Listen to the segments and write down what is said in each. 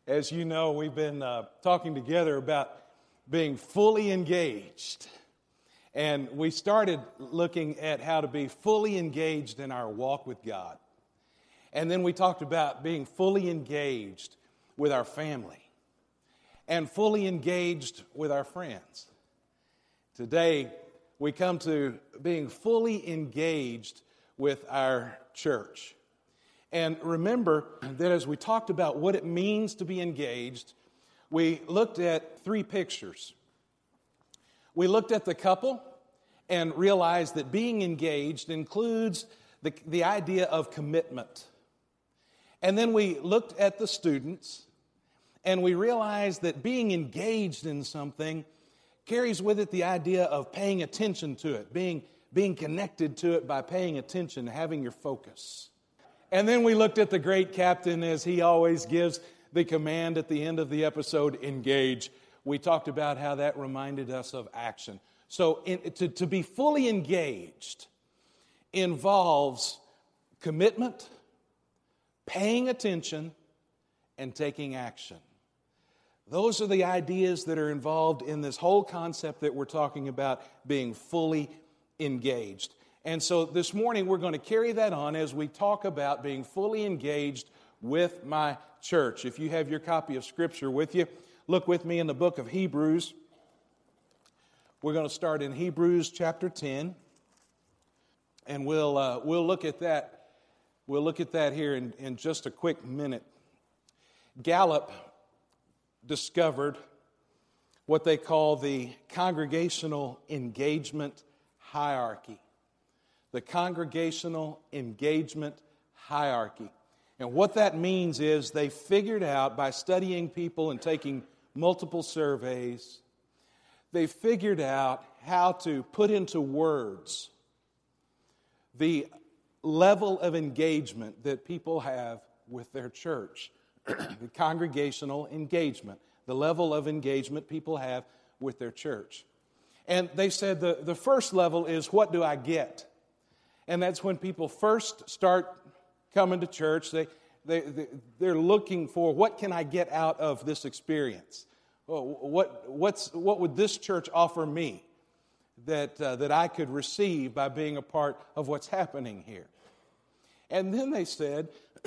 As you know, we've been talking together about being fully engaged. And we started looking at how to be fully engaged in our walk with God. And then we talked about being fully engaged with our family and fully engaged with our friends. Today, we come to being fully engaged with our church. And remember that as we talked about what it means to be engaged, we looked at three pictures. We looked at the couple and realized that being engaged includes the idea of commitment. And then we looked at the students and we realized that being engaged in something carries with it the idea of paying attention to it, being connected to it by paying attention, having your focus. And then we looked at the great captain as he always gives the command at the end of the episode, engage. We talked about how that reminded us of action. So to be fully engaged involves commitment, paying attention, and taking action. Those are the ideas that are involved in this whole concept that we're talking about, being fully engaged. And so this morning we're going to carry that on as we talk about being fully engaged with my church. If you have your copy of Scripture with you, look with me in the book of Hebrews. We're going to start in Hebrews chapter 10, and we'll look at that. We'll look at that here in just a quick minute. Gallup discovered what they call the congregational engagement hierarchy. The congregational engagement hierarchy. And what that means is they figured out by studying people and taking multiple surveys, they figured out how to put into words the level of engagement that people have with their church. The congregational engagement, the level of engagement people have with their church. And they said the first level is, what do I get? And that's when people first start coming to church. They're looking for, what can I get out of this experience? What would this church offer me that I could receive by being a part of what's happening here? And then they said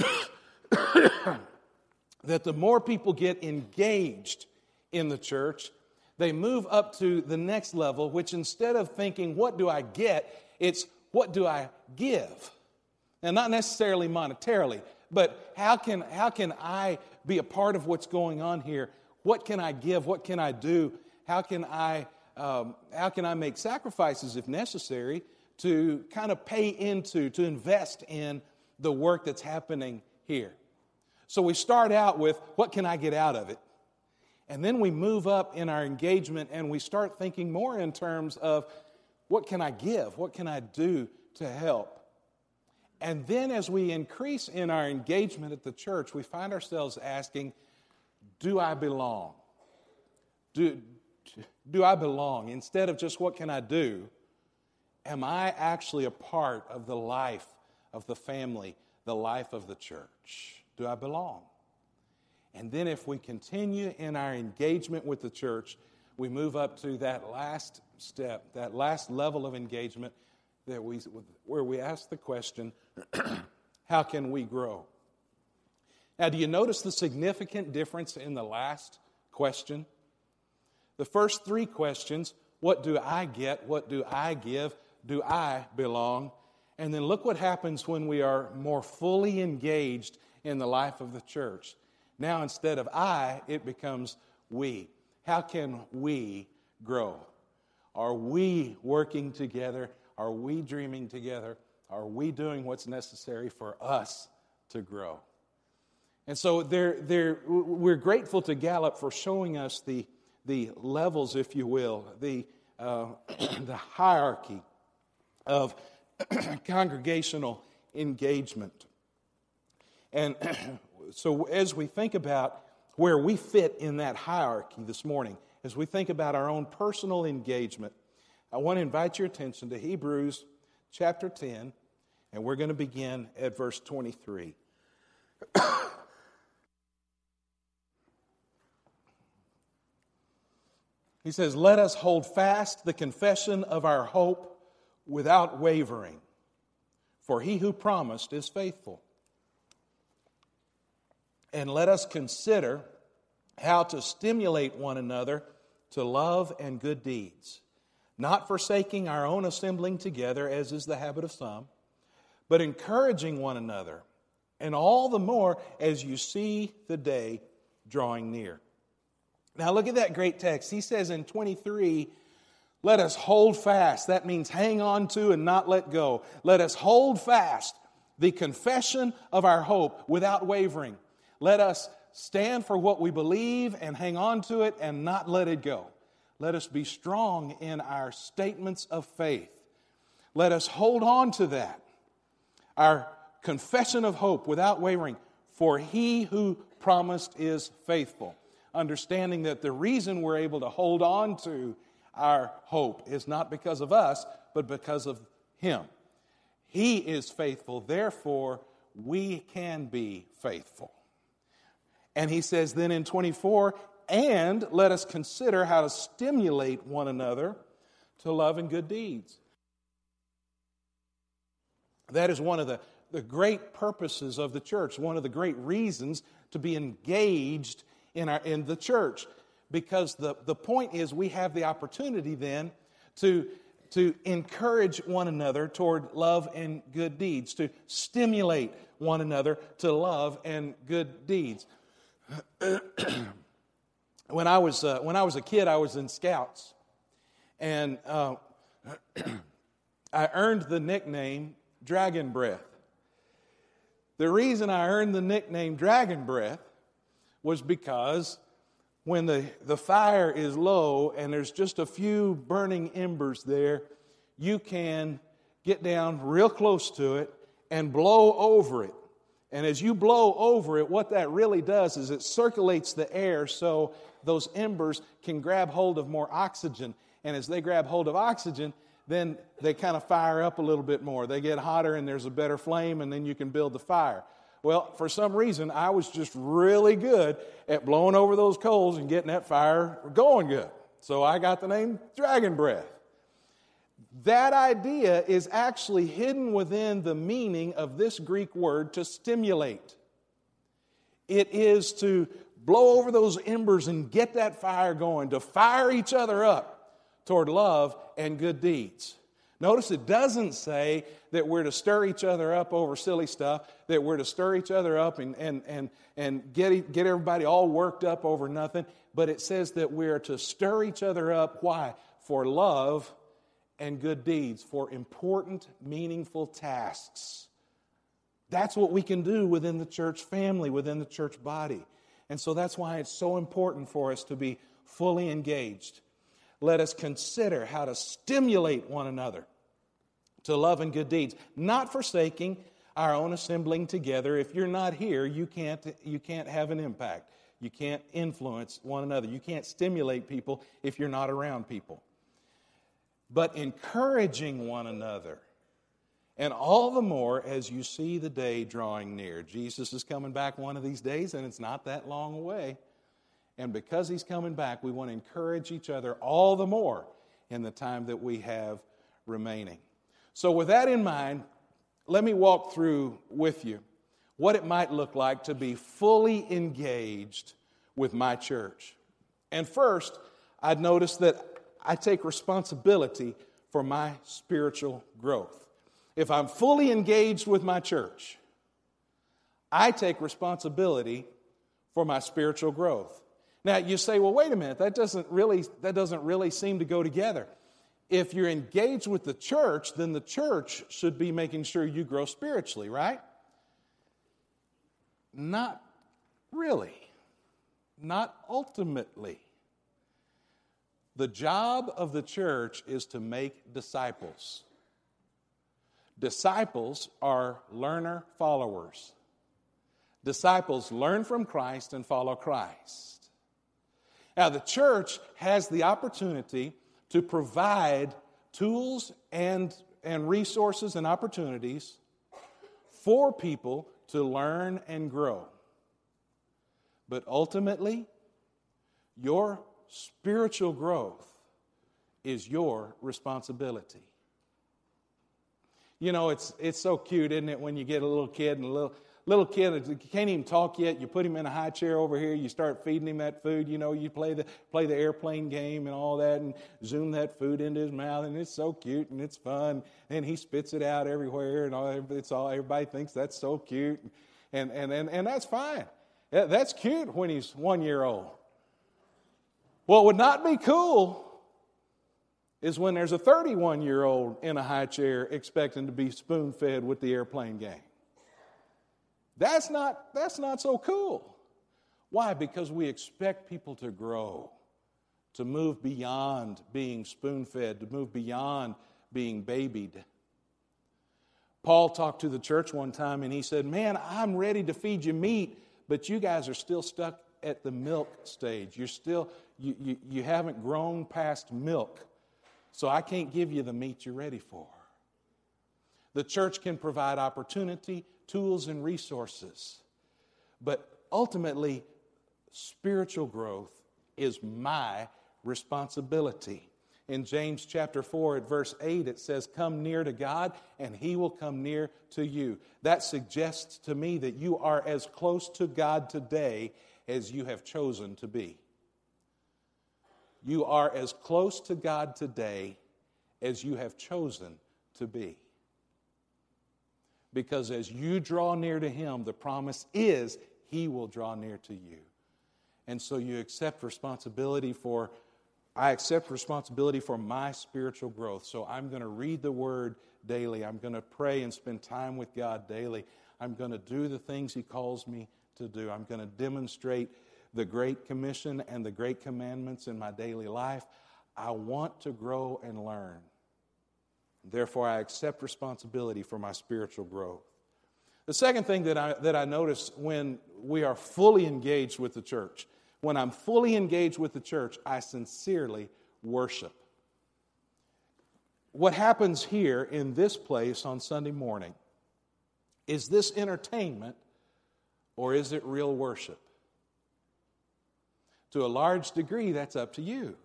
that the more people get engaged in the church, they move up to the next level, which instead of thinking, what do I get? It's, what do I give? And not necessarily monetarily, but how can I be a part of what's going on here? What can I give? What can I do? How can I make sacrifices if necessary to kind of to invest in the work that's happening here? So we start out with, what can I get out of it? And then we move up in our engagement and we start thinking more in terms of, what can I give? What can I do to help? And then as we increase in our engagement at the church, we find ourselves asking, do I belong? Do I belong? Instead of just, what can I do? Am I actually a part of the life of the family, the life of the church? Do I belong? And then if we continue in our engagement with the church, we move up to that last step, that last level of engagement where we ask the question, how can we grow? Now, do you notice the significant difference in the last question? The first three questions, what do I get? What do I give? Do I belong? And then look what happens when we are more fully engaged in the life of the church. Now, instead of I, it becomes we. How can we grow? Are we working together? Are we dreaming together? Are we doing what's necessary for us to grow? And so we're grateful to Gallup for showing us the levels, if you will, the hierarchy of congregational engagement. And so as we think about where we fit in that hierarchy this morning, as we think about our own personal engagement, I want to invite your attention to Hebrews chapter 10, and we're going to begin at verse 23. He says, let us hold fast the confession of our hope without wavering, for he who promised is faithful. And let us consider how to stimulate one another to love and good deeds, not forsaking our own assembling together, as is the habit of some, but encouraging one another, and all the more as you see the day drawing near. Now look at that great text. He says in 23, let us hold fast. That means hang on to and not let go. Let us hold fast the confession of our hope without wavering. Let us stand for what we believe and hang on to it and not let it go. Let us be strong in our statements of faith. Let us hold on to that. Our confession of hope without wavering, for he who promised is faithful. Understanding that the reason we're able to hold on to our hope is not because of us, but because of him. He is faithful, therefore we can be faithful. And he says then in 24, and let us consider how to stimulate one another to love and good deeds. That is one of the great purposes of the church, one of the great reasons to be engaged in the church. Because the point is we have the opportunity then to encourage one another toward love and good deeds, to stimulate one another to love and good deeds. When I was a kid, I was in Scouts, and I earned the nickname Dragon Breath. The reason I earned the nickname Dragon Breath was because when the fire is low and there's just a few burning embers there, you can get down real close to it and blow over it. And as you blow over it, what that really does is it circulates the air so those embers can grab hold of more oxygen. And as they grab hold of oxygen, then they kind of fire up a little bit more. They get hotter and there's a better flame, and then you can build the fire. Well, for some reason, I was just really good at blowing over those coals and getting that fire going good. So I got the name Dragon Breath. That idea is actually hidden within the meaning of this Greek word to stimulate. It is to blow over those embers and get that fire going, to fire each other up toward love and good deeds. Notice it doesn't say that we're to stir each other up over silly stuff, that we're to stir each other up and get everybody all worked up over nothing, but it says that we're to stir each other up. Why? For love and good deeds, for important, meaningful tasks. That's what we can do within the church family, within the church body. And so that's why it's so important for us to be fully engaged. Let us consider how to stimulate one another to love and good deeds, not forsaking our own assembling together. If you're not here, you can't have an impact. You can't influence one another. You can't stimulate people if you're not around people. But encouraging one another, and all the more as you see the day drawing near. Jesus is coming back one of these days, and it's not that long away. And because he's coming back, we want to encourage each other all the more in the time that we have remaining. So with that in mind, let me walk through with you what it might look like to be fully engaged with my church. And first, I'd notice that I take responsibility for my spiritual growth. If I'm fully engaged with my church, I take responsibility for my spiritual growth. Now, you say, well, wait a minute, that doesn't really seem to go together. If you're engaged with the church, then the church should be making sure you grow spiritually, right? Not really. Not ultimately. The job of the church is to make disciples. Disciples are learner followers. Disciples learn from Christ and follow Christ. Now, the church has the opportunity to provide tools and resources and opportunities for people to learn and grow. But ultimately, your spiritual growth is your responsibility. You know, it's so cute, isn't it, when you get a little kid and a little kid can't even talk yet. You put him in a high chair over here. You start feeding him that food. You know, you play the airplane game and all that, and zoom that food into his mouth, and it's so cute and it's fun. And he spits it out everywhere, and everybody thinks that's so cute, and that's fine. That's cute when he's 1 year old. What would not be cool is when there's a 31-year-old in a high chair expecting to be spoon-fed with the airplane game. That's not so cool. Why? Because we expect people to grow, to move beyond being spoon-fed, to move beyond being babied. Paul talked to the church one time and he said, man, I'm ready to feed you meat, but you guys are still stuck at the milk stage. You're still, you haven't grown past milk. So I can't give you the meat you're ready for. The church can provide opportunity, tools, and resources. But ultimately, spiritual growth is my responsibility. In James chapter 4 at verse 8, it says, come near to God and He will come near to you. That suggests to me that you are as close to God today as you have chosen to be. You are as close to God today as you have chosen to be. Because as you draw near to Him, the promise is He will draw near to you. And so you accept responsibility I accept responsibility for my spiritual growth. So I'm going to read the Word daily. I'm going to pray and spend time with God daily. I'm going to do the things He calls me to do. I'm going to demonstrate the Great Commission and the Great Commandments in my daily life. I want to grow and learn. Therefore, I accept responsibility for my spiritual growth. The second thing that I notice when we are fully engaged with the church, when I'm fully engaged with the church, I sincerely worship. What happens here in this place on Sunday morning, is this entertainment or is it real worship? To a large degree, that's up to you.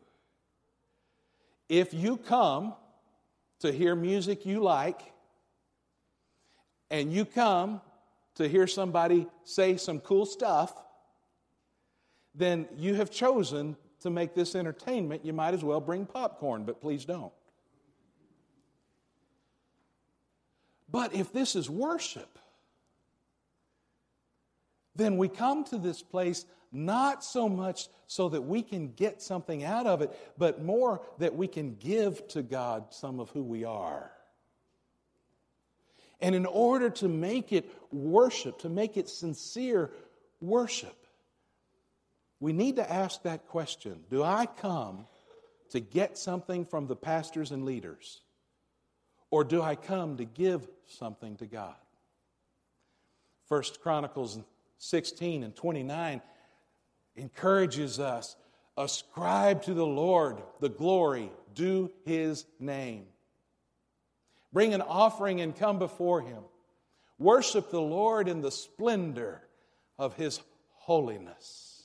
If you come to hear music you like, and you come to hear somebody say some cool stuff, then you have chosen to make this entertainment. You might as well bring popcorn, but please don't. But if this is worship, then we come to this place not so much so that we can get something out of it, but more that we can give to God some of who we are. And in order to make it worship, to make it sincere worship, we need to ask that question: do I come to get something from the pastors and leaders? Or do I come to give something to God? 1 Chronicles 16 and 29 encourages us, ascribe to the Lord the glory, due His name. Bring an offering and come before Him. Worship the Lord in the splendor of His holiness.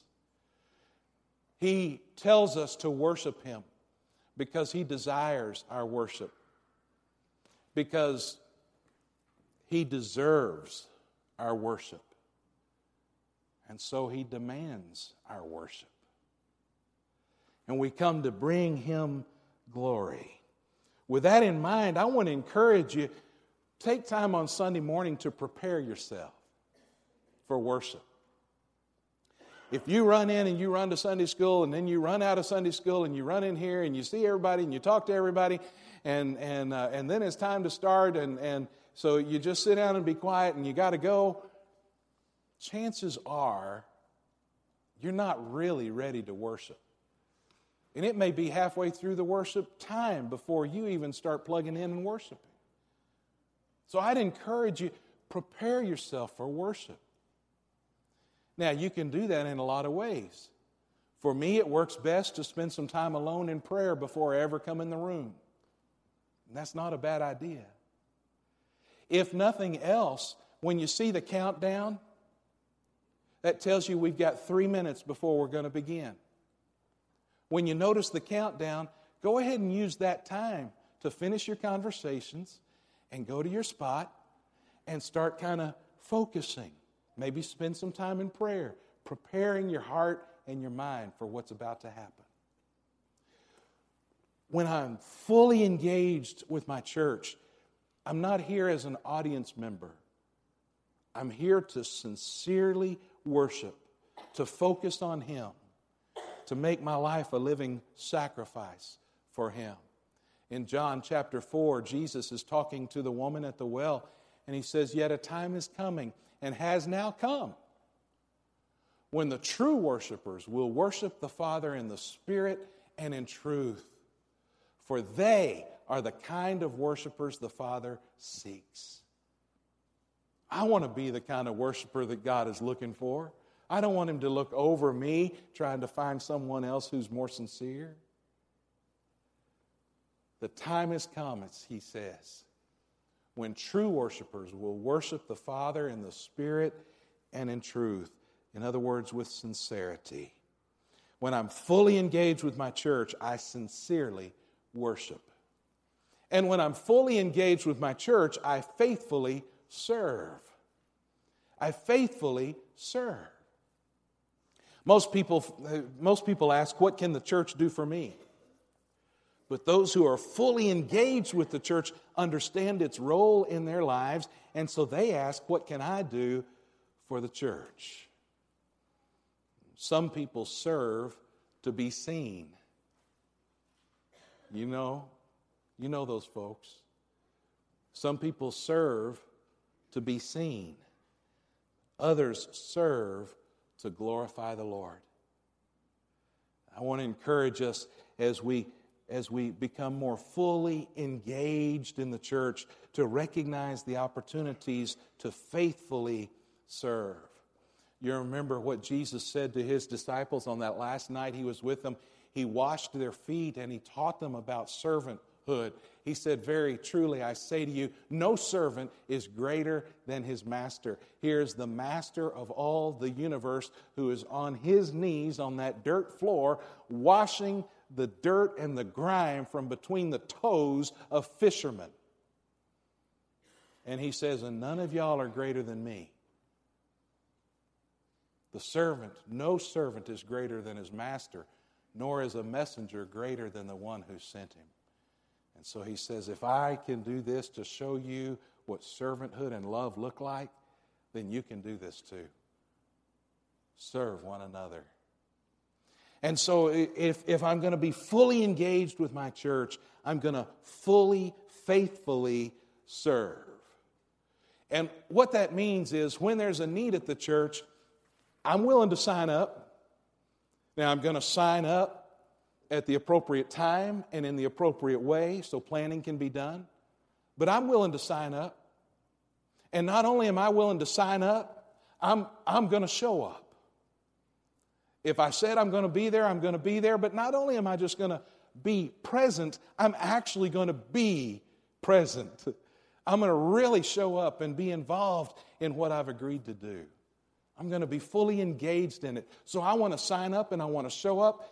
He tells us to worship Him because He desires our worship. Because He deserves our worship. And so He demands our worship. And we come to bring Him glory. With that in mind, I want to encourage you, take time on Sunday morning to prepare yourself for worship. If you run in and you run to Sunday school and then you run out of Sunday school and you run in here and you see everybody and you talk to everybody and then it's time to start and so you just sit down and be quiet and you got to go, chances are you're not really ready to worship. And it may be halfway through the worship time before you even start plugging in and worshiping. So I'd encourage you, prepare yourself for worship. Now, you can do that in a lot of ways. For me, it works best to spend some time alone in prayer before I ever come in the room. And that's not a bad idea. If nothing else, when you see the countdown, that tells you we've got 3 minutes before we're going to begin. When you notice the countdown, go ahead and use that time to finish your conversations and go to your spot and start kind of focusing. Maybe spend some time in prayer, preparing your heart and your mind for what's about to happen. When I'm fully engaged with my church, I'm not here as an audience member. I'm here to sincerely worship, to focus on Him, to make my life a living sacrifice for Him. In John chapter 4, Jesus is talking to the woman at the well, and He says, "Yet a time is coming, and has now come, when the true worshipers will worship the Father in the Spirit and in truth. For they are the kind of worshipers the Father seeks." I want to be the kind of worshiper that God is looking for. I don't want Him to look over me trying to find someone else who's more sincere. The time has come, as He says, when true worshipers will worship the Father in the Spirit and in truth. In other words, with sincerity. When I'm fully engaged with my church, I sincerely worship. And when I'm fully engaged with my church, I faithfully serve. I faithfully serve. Most people ask, what can the church do for me? But those who are fully engaged with the church understand its role in their lives, and so they ask, what can I do for the church? Some people serve to be seen. You know those folks. Some people serve to be seen. Others serve to glorify the Lord. I want to encourage us as we become more fully engaged in the church to recognize the opportunities to faithfully serve. You remember what Jesus said to His disciples on that last night He was with them. He washed their feet and He taught them about servanthood. He said, "Very truly, I say to you, no servant is greater than his master." Here's the master of all the universe who is on his knees on that dirt floor, washing the dirt and the grime from between the toes of fishermen. And He says, "And none of y'all are greater than me." The servant, no servant is greater than his master, nor is a messenger greater than the one who sent him. And so He says, if I can do this to show you what servanthood and love look like, then you can do this too. Serve one another. And so if I'm going to be fully engaged with my church, I'm going to fully, faithfully serve. And what that means is when there's a need at the church, I'm willing to sign up. Now, I'm going to sign up at the appropriate time and in the appropriate way so planning can be done. But I'm willing to sign up. And not only am I willing to sign up, I'm going to show up. If I said I'm going to be there, I'm going to be there. But not only am I just going to be present, I'm actually going to be present. I'm going to really show up and be involved in what I've agreed to do. I'm going to be fully engaged in it. So I want to sign up and I want to show up.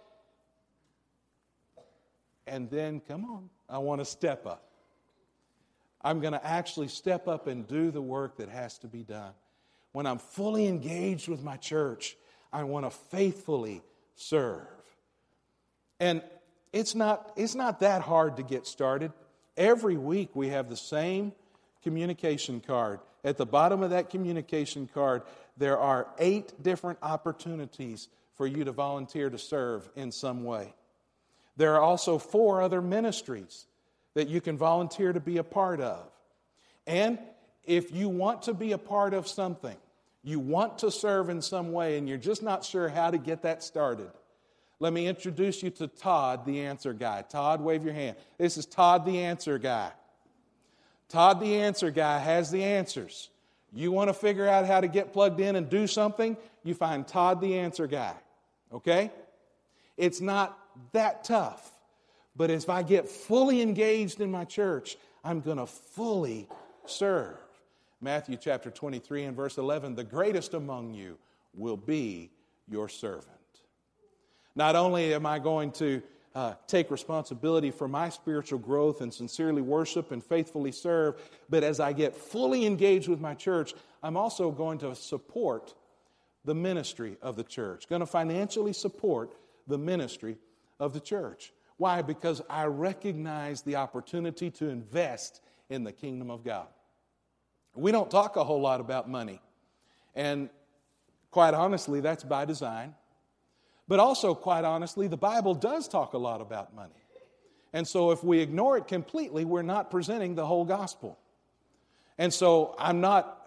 And then, come on, I want to step up. I'm going to actually step up and do the work that has to be done. When I'm fully engaged with my church, I want to faithfully serve. And it's not that hard to get started. Every week we have the same communication card. At the bottom of that communication card, there are 8 different opportunities for you to volunteer to serve in some way. There are also 4 other ministries that you can volunteer to be a part of. And if you want to be a part of something, you want to serve in some way, and you're just not sure how to get that started, let me introduce you to Todd, the answer guy. Todd, wave your hand. This is Todd, the answer guy. Todd, the answer guy, has the answers. You want to figure out how to get plugged in and do something, you find Todd, the answer guy. Okay? It's not that tough. But if I get fully engaged in my church, I'm going to fully serve. Matthew chapter 23 and verse 11, the greatest among you will be your servant. Not only am I going to take responsibility for my spiritual growth and sincerely worship and faithfully serve, but as I get fully engaged with my church, I'm also going to support the ministry of the church, going to financially support the ministry of the church. Why? Because I recognize the opportunity to invest in the kingdom of God. We don't talk a whole lot about money, and quite honestly, that's by design. But also, quite honestly, the Bible does talk a lot about money. And so if we ignore it completely, we're not presenting the whole gospel. And so I'm not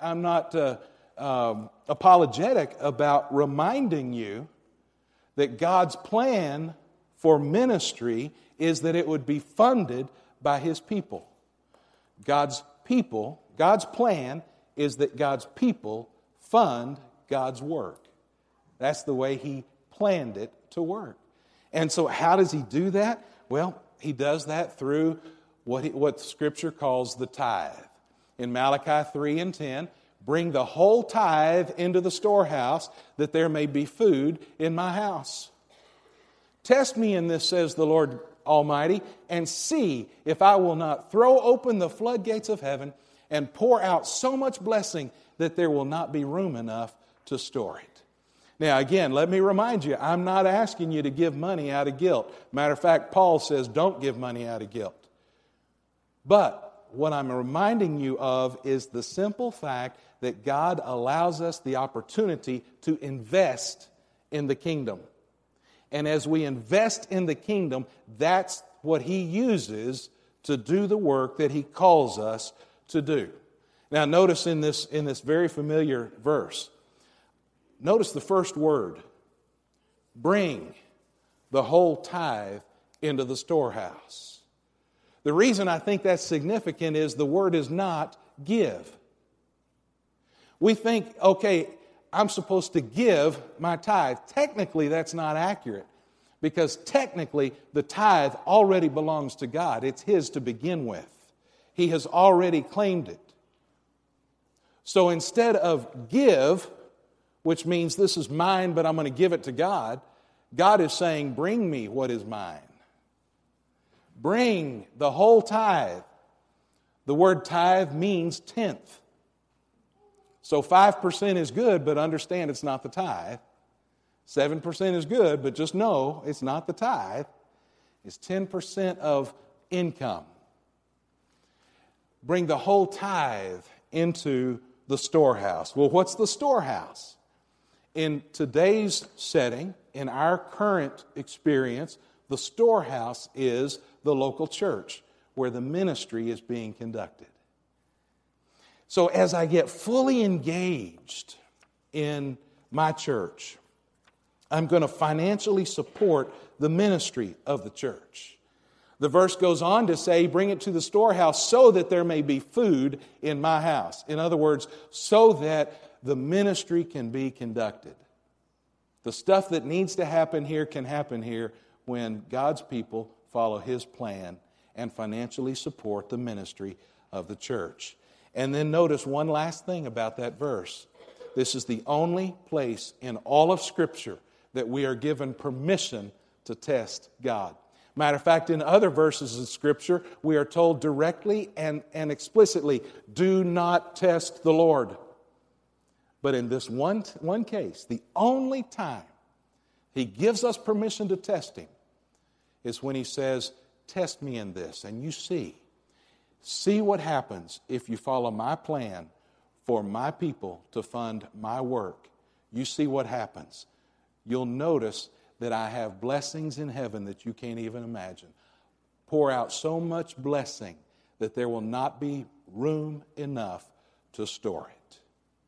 apologetic about reminding you that God's plan for ministry is that it would be funded by His people. God's plan is that God's people fund God's work. That's the way He planned it to work. And so how does He do that? Well, He does that through what Scripture calls the tithe. In Malachi 3 and 10, bring the whole tithe into the storehouse, that there may be food in my house. Test me in this, says the Lord Almighty, and see if I will not throw open the floodgates of heaven and pour out so much blessing that there will not be room enough to store it. Now, again, let me remind you, I'm not asking you to give money out of guilt. Matter of fact, Paul says don't give money out of guilt. But what I'm reminding you of is the simple fact that God allows us the opportunity to invest in the kingdom. And as we invest in the kingdom, that's what He uses to do the work that He calls us to do. Now, notice in this very familiar verse, notice the first word, bring the whole tithe into the storehouse. The reason I think that's significant is the word is not give. We think, okay, I'm supposed to give my tithe. Technically, that's not accurate, because technically the tithe already belongs to God. It's His to begin with. He has already claimed it. So instead of give, which means this is mine, but I'm going to give it to God, God is saying, bring me what is mine. Bring the whole tithe. The word tithe means tenth. So 5% is good, but understand it's not the tithe. 7% is good, but just know it's not the tithe. It's 10% of income. Bring the whole tithe into the storehouse. Well, what's the storehouse? In today's setting, in our current experience, the storehouse is the local church where the ministry is being conducted. So as I get fully engaged in my church, I'm going to financially support the ministry of the church. The verse goes on to say, bring it to the storehouse so that there may be food in my house. In other words, so that the ministry can be conducted. The stuff that needs to happen here can happen here when God's people follow His plan and financially support the ministry of the church. And then notice one last thing about that verse. This is the only place in all of Scripture that we are given permission to test God. Matter of fact, in other verses of Scripture, we are told directly and explicitly, do not test the Lord. But in this one case, the only time He gives us permission to test Him is when He says, test me in this, and you see. See what happens if you follow my plan for my people to fund my work. You see what happens. You'll notice that I have blessings in heaven that you can't even imagine. Pour out so much blessing that there will not be room enough to store it.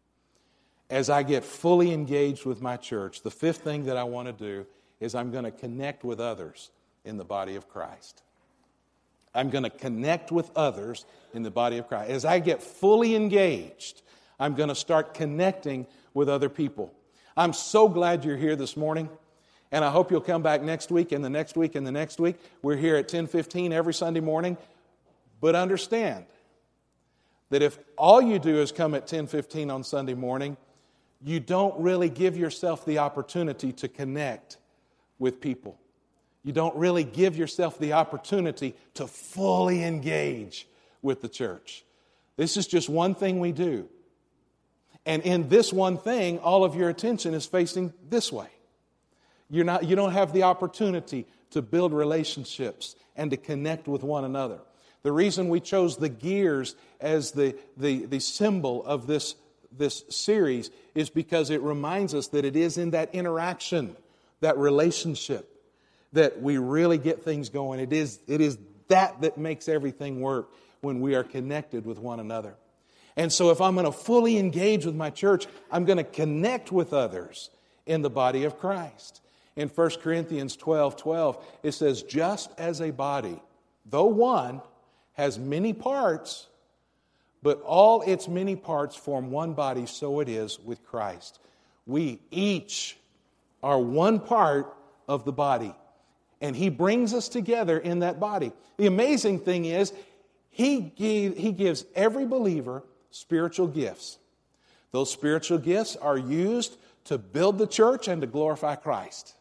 As I get fully engaged with my church, the fifth thing that I want to do is I'm going to connect with others in the body of Christ. I'm going to connect with others in the body of Christ. As I get fully engaged, I'm going to start connecting with other people. I'm so glad you're here this morning, and I hope you'll come back next week and the next week and the next week. We're here at 10:15 every Sunday morning, but understand that if all you do is come at 10:15 on Sunday morning, you don't really give yourself the opportunity to connect with people. You don't really give yourself the opportunity to fully engage with the church. This is just one thing we do. And in this one thing, all of your attention is facing this way. You don't have the opportunity to build relationships and to connect with one another. The reason we chose the gears as the symbol of this series is because it reminds us that it is in that interaction, that relationship, that we really get things going. It is that makes everything work when we are connected with one another. And so if I'm going to fully engage with my church, I'm going to connect with others in the body of Christ. In 1 Corinthians 12:12, it says, just as a body, though one, has many parts, but all its many parts form one body, so it is with Christ. We each are one part of the body, and He brings us together in that body. The amazing thing is, He gives every believer spiritual gifts. Those spiritual gifts are used to build the church and to glorify Christ.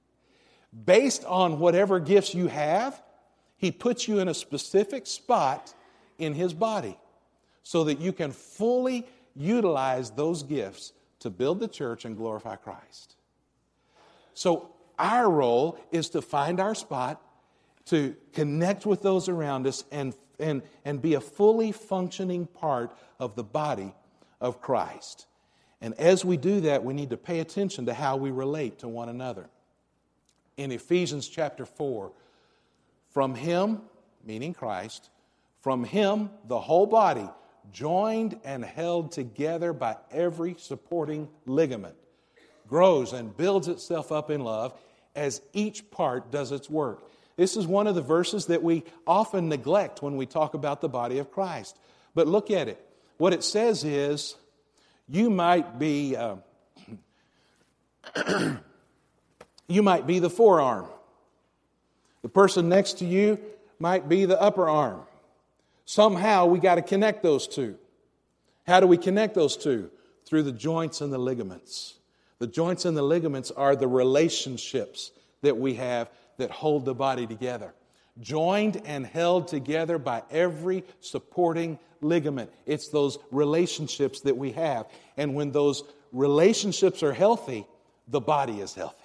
Based on whatever gifts you have, He puts you in a specific spot in His body so that you can fully utilize those gifts to build the church and glorify Christ. So our role is to find our spot, to connect with those around us, and be a fully functioning part of the body of Christ. And as we do that, we need to pay attention to how we relate to one another. In Ephesians chapter 4, from Him, meaning Christ, from Him, the whole body, joined and held together by every supporting ligament, grows and builds itself up in love as each part does its work. This is one of the verses that we often neglect when we talk about the body of Christ. But look at it. What it says is, you might be the forearm. The person next to you might be the upper arm. Somehow we got to connect those two. How do we connect those two? Through the joints and the ligaments. The joints and the ligaments are the relationships that we have that hold the body together. Joined and held together by every supporting ligament. It's those relationships that we have. And when those relationships are healthy, the body is healthy.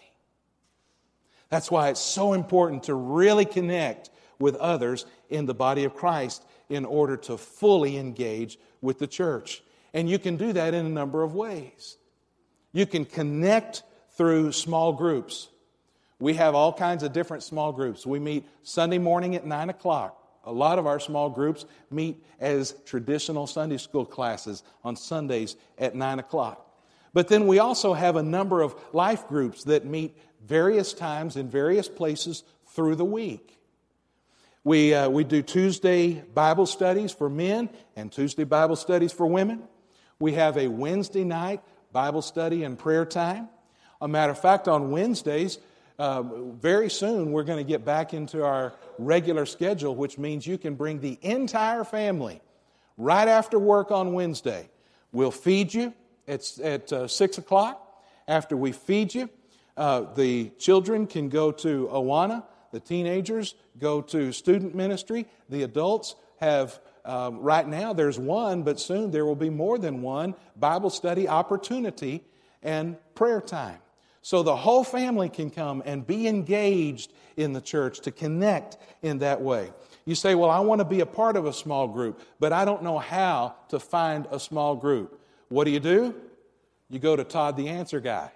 That's why it's so important to really connect with others in the body of Christ in order to fully engage with the church. And you can do that in a number of ways. You can connect through small groups. We have all kinds of different small groups. We meet Sunday morning at 9 o'clock. A lot of our small groups meet as traditional Sunday school classes on Sundays at 9 o'clock. But then we also have a number of life groups that meet various times in various places through the week. We do Tuesday Bible studies for men and Tuesday Bible studies for women. We have a Wednesday night Bible study and prayer time. A matter of fact, on Wednesdays, very soon we're going to get back into our regular schedule, which means you can bring the entire family right after work on Wednesday. We'll feed you at 6 o'clock. After we feed you, the children can go to Awana. The teenagers go to student ministry. The adults have, right now there's one, but soon there will be more than one Bible study opportunity and prayer time. So the whole family can come and be engaged in the church to connect in that way. You say, well, I want to be a part of a small group, but I don't know how to find a small group. What do? You go to Todd the Answer Guy.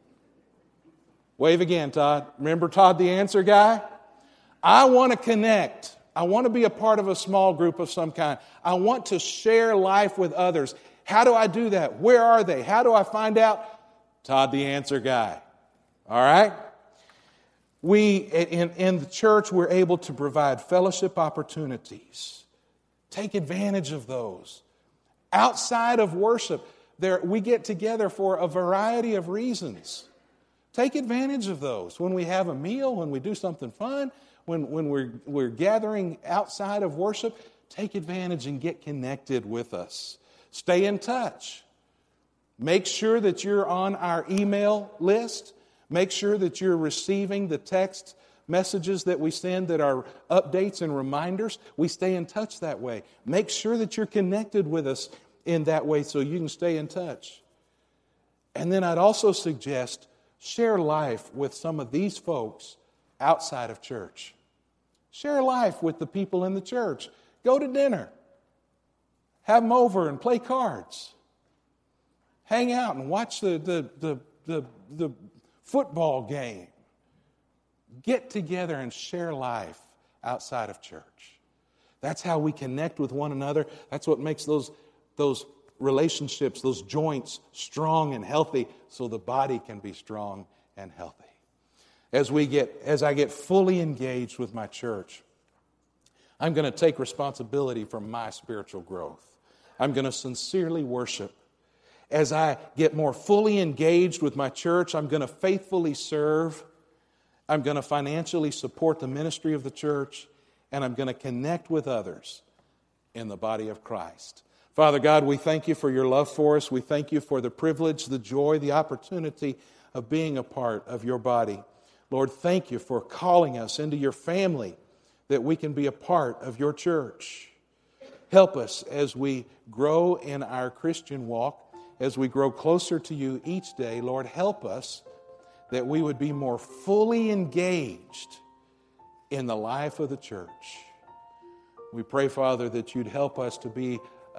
Wave again, Todd. Remember Todd the Answer Guy? I want to connect. I want to be a part of a small group of some kind. I want to share life with others. How do I do that? Where are they? How do I find out? Todd the Answer Guy. All right? We, in the church, we're able to provide fellowship opportunities. Take advantage of those. Outside of worship, we get together for a variety of reasons. Take advantage of those. When we have a meal, when we do something fun, when we're gathering outside of worship, take advantage and get connected with us. Stay in touch. Make sure that you're on our email list. Make sure that you're receiving the text messages that we send that are updates and reminders. We stay in touch that way. Make sure that you're connected with us in that way so you can stay in touch. And then I'd also suggest share life with some of these folks outside of church. Share life with the people in the church. Go to dinner. Have them over and play cards. Hang out and watch the football game. Get together and share life outside of church. That's how we connect with one another. That's what makes those relationships, those joints strong and healthy so the body can be strong and healthy. As I get fully engaged with my church, I'm going to take responsibility for my spiritual growth. I'm going to sincerely worship. As I get more fully engaged with my church, I'm going to faithfully serve. I'm going to financially support the ministry of the church, and I'm going to connect with others in the body of Christ. Father God, we thank you for your love for us. We thank you for the privilege, the joy, the opportunity of being a part of your body. Lord, thank you for calling us into your family that we can be a part of your church. Help us as we grow in our Christian walk, as we grow closer to you each day. Lord, help us that we would be more fully engaged in the life of the church. We pray, Father, that you'd help us to be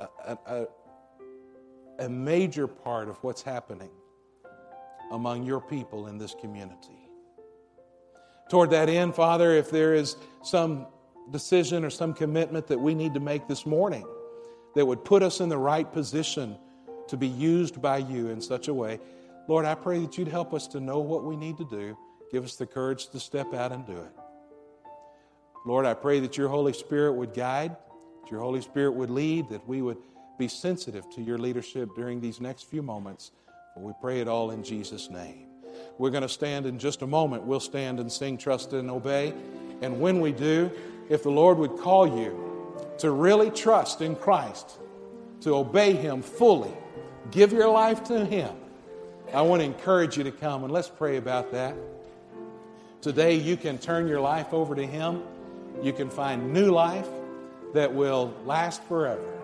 a major part of what's happening among your people in this community. Toward that end, Father, if there is some decision or some commitment that we need to make this morning that would put us in the right position to be used by you in such a way, Lord, I pray that you'd help us to know what we need to do. Give us the courage to step out and do it. Lord, I pray that your Holy Spirit would guide, that your Holy Spirit would lead, that we would be sensitive to your leadership during these next few moments. We pray it all in Jesus' name. We're going to stand in just a moment. We'll stand and sing Trust and Obey. And when we do, if the Lord would call you to really trust in Christ, to obey him fully, give your life to him, I want to encourage you to come and let's pray about that. Today you can turn your life over to him. You can find new life that will last forever.